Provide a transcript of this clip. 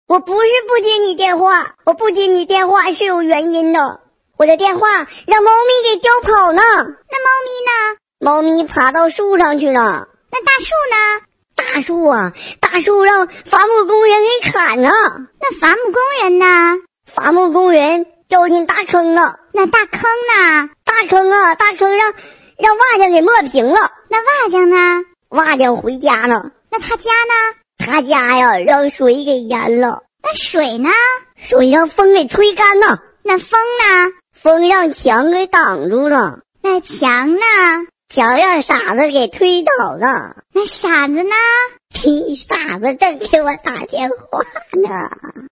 我不是不接你电话，我不接你电话是有原因的。我的电话让猫咪给叼跑了。 那猫咪呢？ 猫咪爬到树上去了。 那大树呢？ 大树让伐木工人给砍了。 那伐木工人呢？ 伐木工人掉进大坑了。 那大坑呢？ 大坑让瓦匠给磨平了。 那瓦匠呢？ 瓦匠回家了。 那他家呢？ 他家呀让水给淹了。 那水呢？ 水让风给吹干了。 那风呢？ 风让墙给挡住了。 那墙呢？ 墙让傻子给推倒了。 那傻子呢？ 傻子正给我打电话呢。